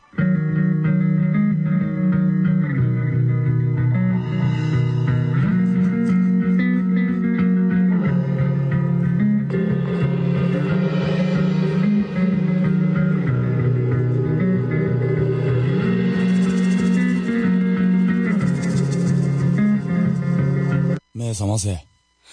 目覚ませ。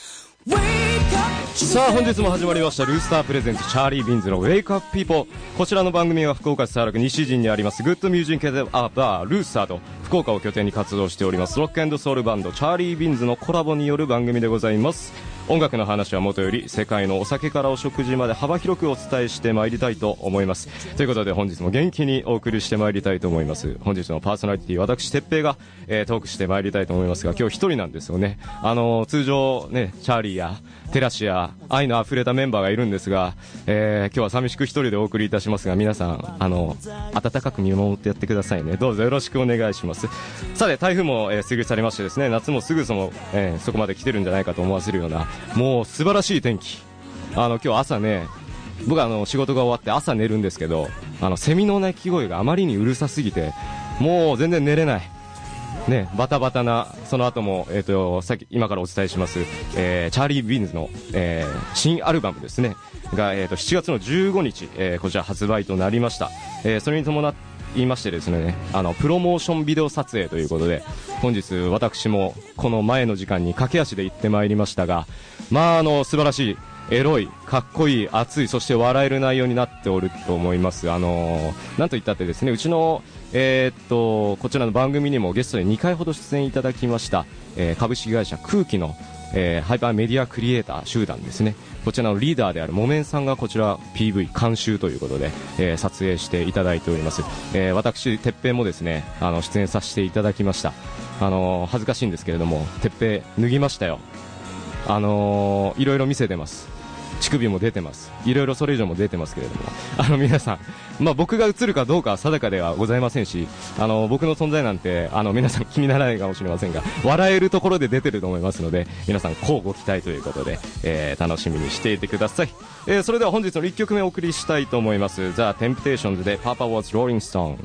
さあ本日も始まりましたルースタープレゼンツチャーリー・ビンズのウェイクアップピーポー。こちらの番組は福岡市早良区西陣にありますグッドミュージックバールースターと福岡を拠点に活動しておりますロック&ソウルバンドチャーリー・ビンズのコラボによる番組でございます。音楽の話はもとより世界のお酒からお食事まで幅広くお伝えしてまいりたいと思います。ということで本日も元気にお送りしてまいりたいと思います。本日のパーソナリティ私哲平が、トークしてまいりたいと思いますが、今日一人なんですよね。通常ねチャーリーやテラシや愛のあふれたメンバーがいるんですが、今日は寂しく一人でお送りいたしますが、皆さん温かく見守ってやってくださいね。どうぞよろしくお願いします。さて台風も、過ぎ去りましてですね、夏もすぐそこまで来てるんじゃないかと思わせるようなもう素晴らしい天気。今日朝ね、僕は仕事が終わって朝寝るんですけど、セミの鳴き声があまりにうるさすぎてもう全然寝れないね、バタバタな。その後も、さっき今からお伝えします、チャーリー・ビンズの、新アルバムですねが、7月の15日、こちら発売となりました。それに伴いましてですね、プロモーションビデオ撮影ということで本日私もこの前の時間に駆け足で行ってまいりましたが、まあ素晴らしいエロいかっこいい熱いそして笑える内容になっておると思います。なんと言ったってですね、うちのこちらの番組にもゲストで2回ほど出演いただきました、株式会社空気の、ハイパーメディアクリエイター集団ですね。こちらのリーダーである木綿さんがこちら PV 監修ということで、撮影していただいております。私哲平もですね出演させていただきました。恥ずかしいんですけれども哲平脱ぎましたよ。いろいろ見せてます。乳首も出てます。いろいろそれ以上も出てますけれども、皆さん、僕が映るかどうかは定かではございませんし、僕の存在なんて皆さん気にならないかもしれませんが、笑えるところで出てると思いますので、皆さん乞うご期待ということで、楽しみにしていてください。それでは本日の1曲目お送りしたいと思います。ザ・テンプテーションズで Papa Was Rolling Stone。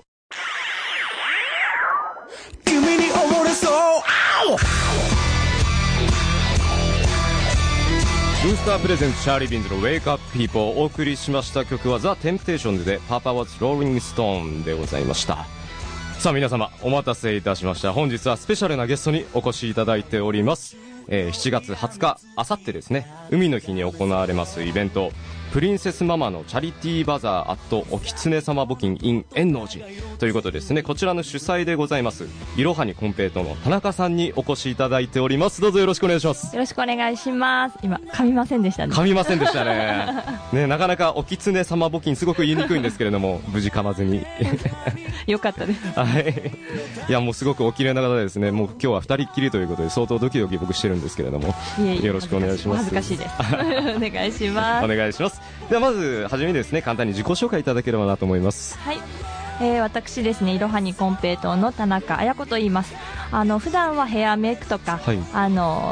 君に溺れそう。ルースタープレゼンツチャーリー・ビンズの Wake Up People。 お送りしました曲はザ・テンプテーションズで Papa Was Rolling Stone でございました。さあ皆様お待たせいたしました。本日はスペシャルなゲストにお越しいただいております。7月20日あさってですね、海の日に行われますイベントプリンセスママのチャリティーバザーアットおきつね様募金 in 円王寺ということですね。こちらの主催でございますいろはにコンペイトの田中さんにお越しいただいております。どうぞよろしくお願いします。 よろしくお願いします。今噛みませんでしたね。 噛みませんでしたねね、なかなかおきつね様募金すごく言いにくいんですけれども無事噛まずによかったです。 はい、いやもうすごくお綺麗な方ですね。もう今日は2人っきりということで相当ドキドキ僕してるんですけれども、よろしくお願いします。 恥ずかしいですお願いします。 お願いします。ではまずはじめにですね簡単に自己紹介いただければなと思います。 はい、私ですねいろはにコンペイトの田中彩子と言います。普段はヘアメイクとか、はい、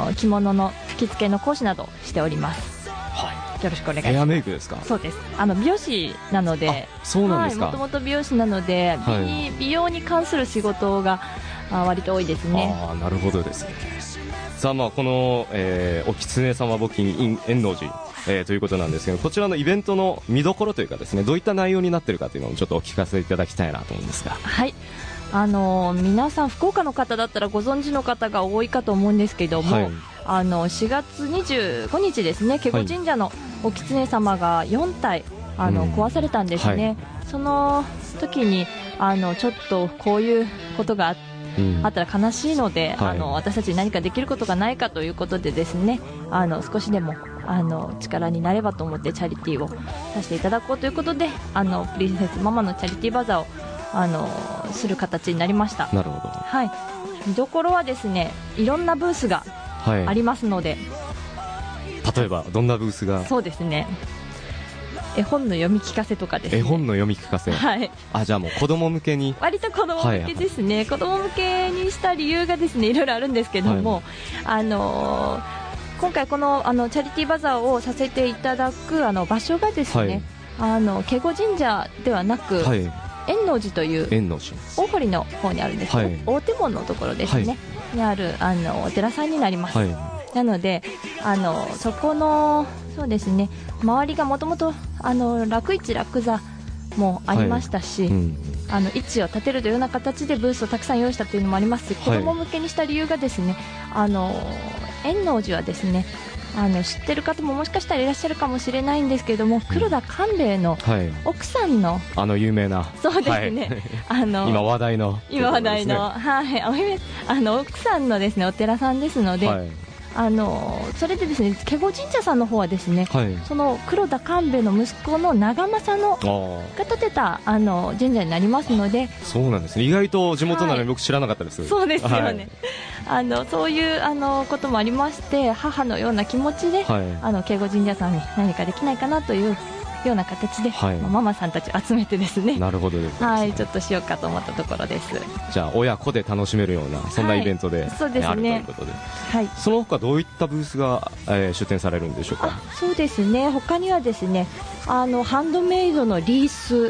着物の着付けの講師などしております。はい、よろしくお願いします。 ヘアメイクですか？ そうです。美容師なので。 そうなんですか。 もともと美容師なので、はい、美容に関する仕事が割と多いですね。 なるほどですね。さあこの、おきつね様募金 in 円王寺、ということなんですけど、こちらのイベントの見どころというかですね、どういった内容になっているかというのをちょっとお聞かせいただきたいなと思うんですが。 はい、皆さん福岡の方だったらご存知の方が多いかと思うんですけども、はい、4月25日ですね、華厳神社のおきつね様が4体壊されたんですね。はい、その時にちょっとこういうことがあったら悲しいので、はい、私たちに何かできることがないかということでですね、少しでも力になればと思ってチャリティーをさせていただこうということでプリンセスママのチャリティーバザーをする形になりました。 なるほど。 はい、見どころはですねいろんなブースがありますので、 はい、例えばどんなブースが？ そうですね、絵本の読み聞かせとかですね。 絵本の読み聞かせ、 はい、 じゃあもう子供向けに、 割と子供向けですね。はい、子供向けにした理由がですねいろいろあるんですけども、はい、今回このチャリティーバザーをさせていただく場所がですね、はい、華厳神社ではなく、はい、 円能寺という大堀の方にあるんですけど、大手門のところですね、にあるお寺さんになります。なのでそこのそうですね、周りがもともと楽市楽座もありましたし、位置を立てるというような形でブースをたくさん用意したというのもありますし、子ども向けにした理由がですね、円能寺はですね、知ってる方ももしかしたらいらっしゃるかもしれないんですけれども、黒田官兵衛の奥さんの、 有名な、 そうですね、 今話題の、 奥さんのですねお寺さんですので、それでですね、華厳神社さんの方はですね、その黒田官兵衛の息子の長政が建てた神社になりますので。 そうなんですね、意外と地元なのに僕知らなかったです。 そうですよね、そういうこともありまして、母のような気持ちで、華厳神社さんに何かできないかなというような形で、ママさんたち集めてですね、 なるほどです、 ちょっとしようかと思ったところです。 じゃあ親子で楽しめるようなそんなイベントで、 そうですね、 あるということで、その他どういったブースが、出展されるんでしょうか。 そうですね、他にはですね、ハンドメイドのリース、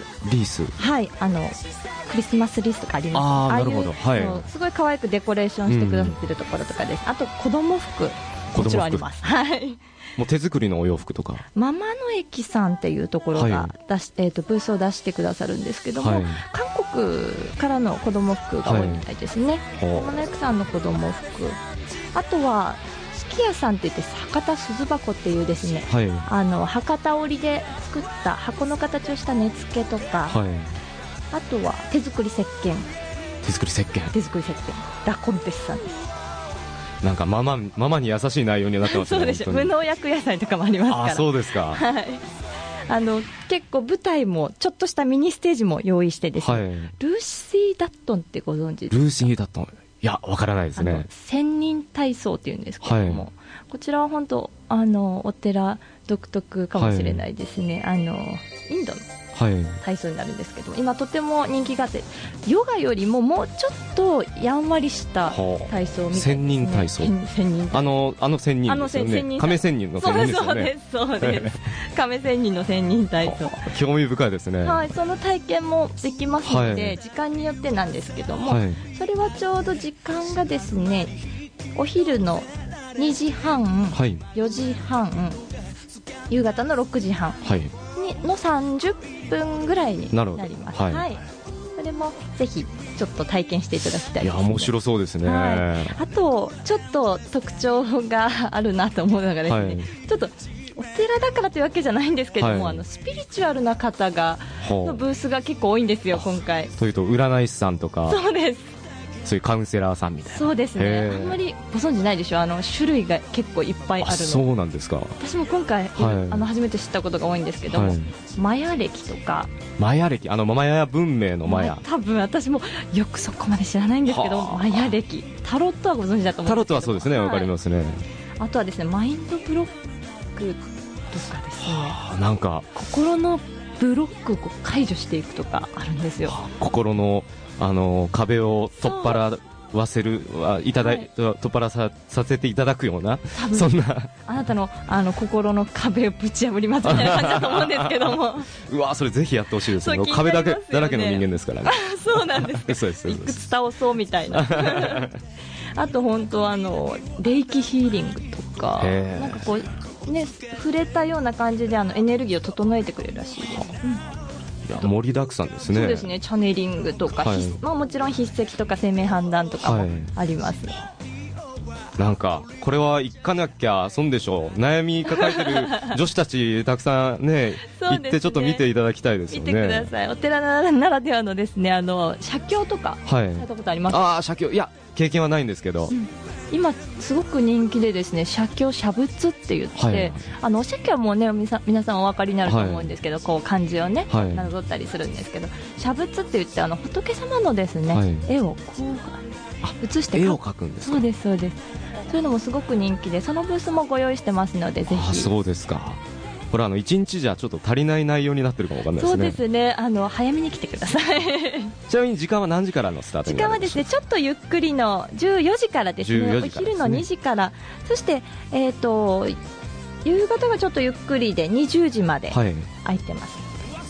クリスマスリースとかあります。 なるほど、 すごい可愛くデコレーションしてくださっているところとかです。あと子供服もちろんあります。 もう手作りのお洋服とか、 ママの駅さんっていうところがブースを出してくださるんですけども、韓国からの子供服が多いみたいですね。ママの駅さんの子供服、あとはすき家さんって言って博多鈴箱っていうですね、博多織で作った箱の形をした根付けとか、あとは手作り石鹸ラコンテスさんです。 なんかママに優しい内容になってますね。 そうでしょ、無農薬野菜とかもありますから。 そうですか。 結構舞台もちょっとしたミニステージも用意してですね、ルーシー・ダットンってご存知ですか。 ルーシー・ダットン、いやわからないですね。 千人体操っていうんですけれども、こちらは本当お寺独特かもしれないですね。インドの体操になるんですけど、今とても人気があって、ヨガよりももうちょっとやんわりした体操みたいですね。 千人体操、千人ですよね。亀仙人の千人ですよね。 そうです、亀仙人の千人体操、 興味深いですね。 その体験もできますので、時間によってなんですけども、それはちょうど時間がですね、お昼の2時半、4時半、夕方の6時半の30分ぐらいになります。それもぜひちょっと体験していただきたいですね。 面白そうですね。 あとちょっと特徴があるなと思うのがですね、ちょっとお寺だからというわけじゃないんですけども、スピリチュアルな方のブースが結構多いんですよ今回。 というと占い師さんとか。 そうです、 そういうカウンセラーさんみたいな。 そうですね、あんまりご存知ないでしょ。種類が結構いっぱいあるの。 そうなんですか。 私も今回、初めて知ったことが多いんですけども、マヤ歴とか。マヤ文明のマヤ、 多分私もよくそこまで知らないんですけど、マヤ歴、タロットはご存知だと思うんですけど。 タロットはそうですね、わかりますね。 あとはですね、マインドブロックとかですね、 なんか心のブロックを解除していくとかあるんですよ。 心の壁を取っ払わせる取っ払させていただくような、そんなあなたの心の壁をぶち破りますみたいな感じだと思うんですけどもうわ、それぜひやってほしいですね。壁だらけの人間ですからね。 そうなんですいくつ倒そうみたいなあと本当霊気ヒーリングとか、なんかこうね、触れたような感じでエネルギーを整えてくれるらしいです。 盛りだくさんですね。 そうですね、チャネリングとか、もちろん筆跡とか生命判断とかもあります。 なんかこれは行かなきゃ損でしょう。悩み抱えてる女子たちたくさんね行ってちょっと見ていただきたいですよね。 見てください。お寺ならではのですね、写経とかされたことありますか。 写経、いや経験はないんですけど、 今すごく人気でですね、写経写仏って言って、お写経はもうね皆さんお分かりになると思うんですけど、こう漢字をね、なぞったりするんですけど、写仏って言って仏様のですね、絵をこう写して絵を描くんですか。 そうですそうです。そういうのもすごく人気で、そのブースもご用意してますので、ぜひ。 そうですか。これ1日じゃちょっと足りない内容になってるかもわかんないですね。 そうですね、早めに来てくださいちなみに時間は何時からのスタートになるんですか。 時間はですね、ちょっとゆっくりの14時からですね、お昼の2時から、そして夕方はちょっとゆっくりで20時まで空いてます。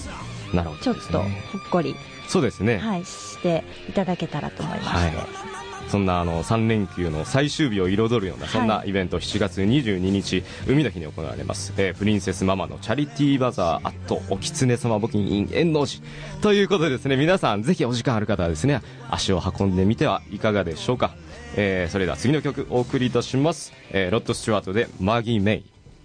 なるほど、 ちょっとほっこり、 そうですね、 はい、していただけたらと思いまして、 そんな3連休の最終日を彩るようなそんなイベント、7月22日海の日に行われます、プリンセスママのチャリティーバザーおきつね様募金 in 円王寺ということでですね、皆さんぜひお時間ある方はですね、足を運んでみてはいかがでしょうか。それでは次の曲お送りいたします、ロッド・スチュワートでマギー・メイ。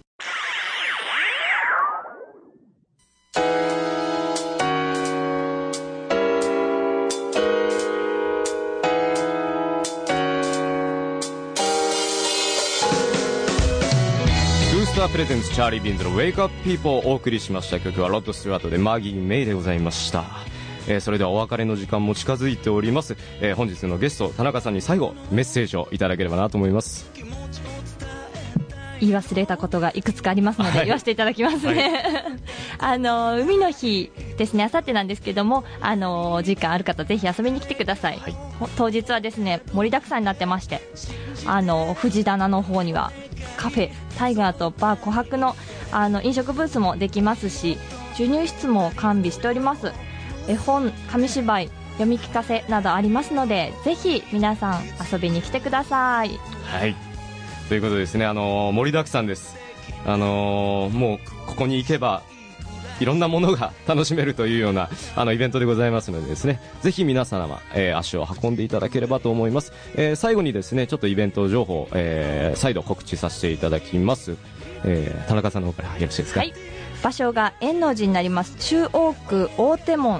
プレゼンツチャーリー・ビンズの Wake Up People をお送りしました曲はロッド・スチュワートでマギー・メイでございました。それではお別れの時間も近づいております。本日のゲスト田中さんに最後メッセージをいただければなと思います。 言い忘れたことがいくつかありますので、言わせていただきますね、はい、海の日ですね、あさってなんですけども、時間ある方ぜひ遊びに来てください、はい、当日はですね盛りだくさんになってまして、藤棚の方にはカフェタイガーとバー琥珀の、飲食ブースもできますし、授乳室も完備しております。絵本、紙芝居、読み聞かせなどありますので、ぜひ皆さん遊びに来てください。 はい、ということでですね、盛りだくさんです。もうここに行けばいろんなものが楽しめるというようなイベントでございますのでですね、ぜひ皆様、足を運んでいただければと思います。最後にですねちょっとイベント情報、再度告知させていただきます。田中さんの方からよろしいですか。はい、 場所が円王寺になります。中央区大手門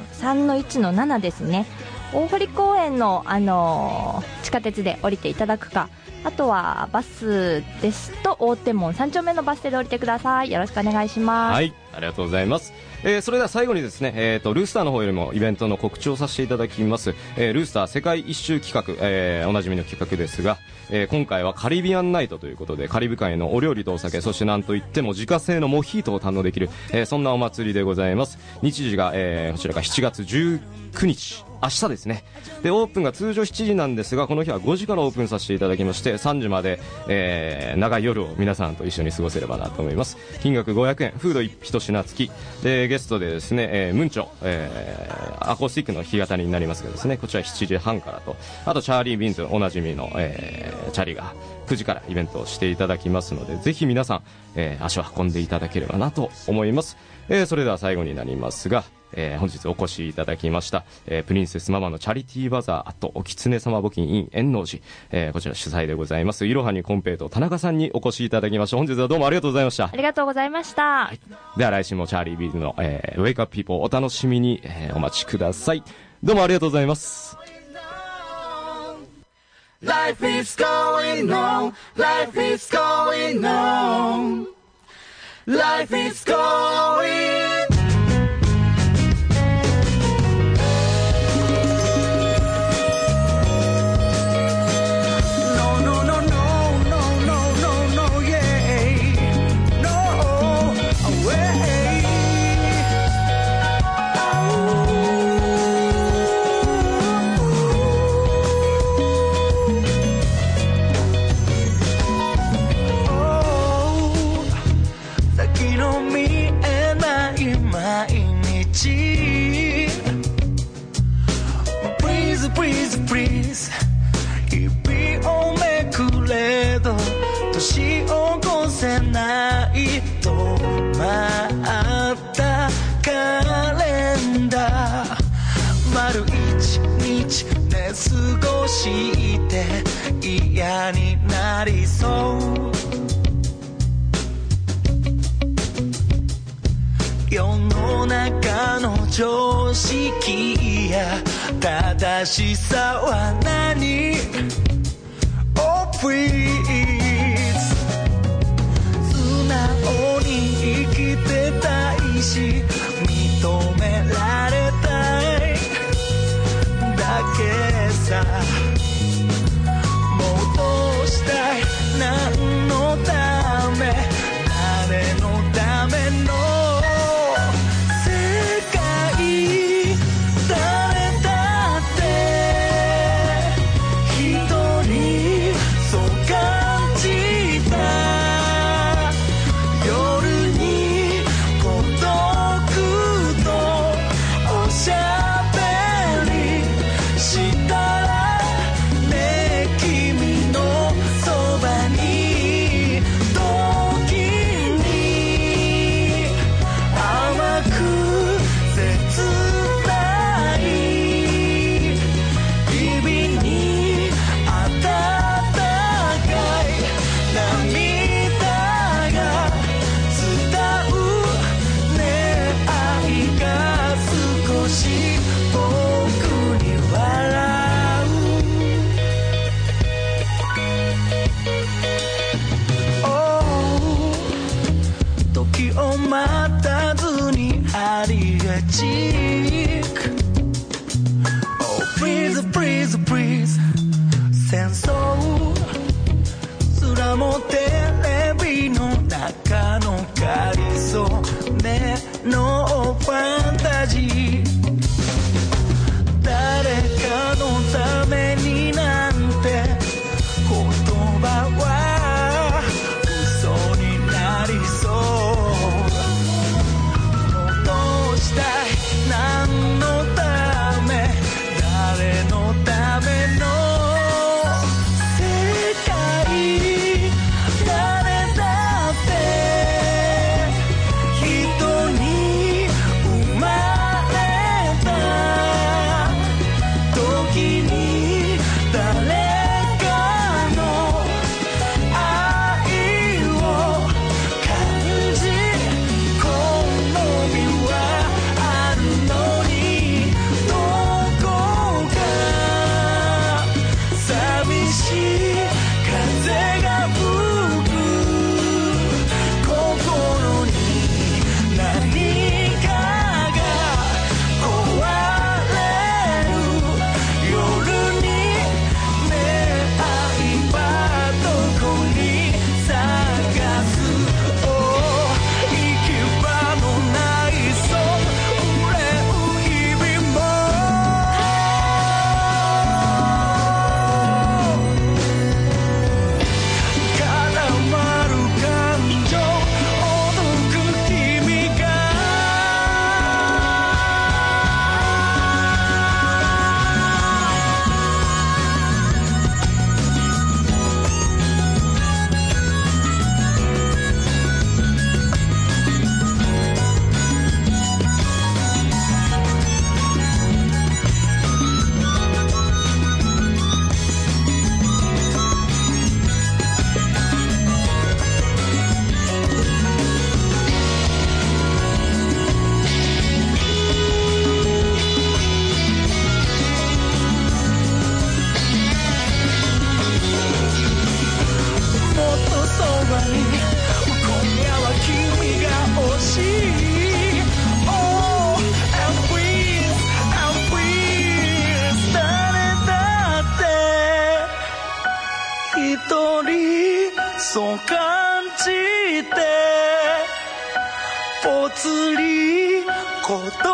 3-1-7 ですね。大堀公園の、地下鉄で降りていただくか、あとはバスですと大手門3丁目のバス停で降りてください。よろしくお願いします。 はい、ありがとうございます。それでは最後にですね、ルースターの方よりもイベントの告知をさせていただきます。ルースター世界一周企画、おなじみの企画ですが、今回はカリビアンナイトということで、カリブ海のお料理とお酒、そしてなんといっても自家製のモヒートを堪能できる、そんなお祭りでございます。日時が、こちらが7月19日明日ですね。でオープンが通常7時なんですが、この日は5時からオープンさせていただきまして、3時まで、長い夜を皆さんと一緒に過ごせればなと思います。金額500円、フード1品付きで、ゲストでですね、ムンチョ、アコースティックの弾き語りになりますがですね、こちら7時半からと、あとチャーリー・ビンズおなじみの、チャリが9時からイベントをしていただきますので、ぜひ皆さん、足を運んでいただければなと思います。それでは最後になりますが、本日お越しいただきました、プリンセスママのチャリティーバザーおきつね様募金 in 円王寺、こちら主催でございますいろはにコンペイト田中さんにお越しいただきました。本日はどうもありがとうございました。 ありがとうございました、はい、 では来週もチャーリービーズの、Wake Up People お楽しみに、お待ちください。どうもありがとうございます。Life is going on, life is going on, life is going Please 日々をめくれど年を越せないとまったカレンダー丸一日寝過ごして嫌になりそう世の中の常識や正しさは何 Oh please 素直に生きてたいし認められたいだけさもうどうしたい何のため誰のための夜に孤独 speak. Oh please please please 戦争すらもテレビの中のかりそめのファンタジー。誰かのためになんて言葉は嘘になりそう。どうしたい何のため誰のための世界。誰だって人に生まれた時に誰かの愛を感じ好みはあるのにどこか寂しい風が吹く心に何かが壊れる夜に目合いはどこに探す。行き場のないそう憂う日々も絡まる感情おどく君がもっとそばに今夜は君が欲しい。Oh and please and please 誰だって一人そう感じてぽつり孤独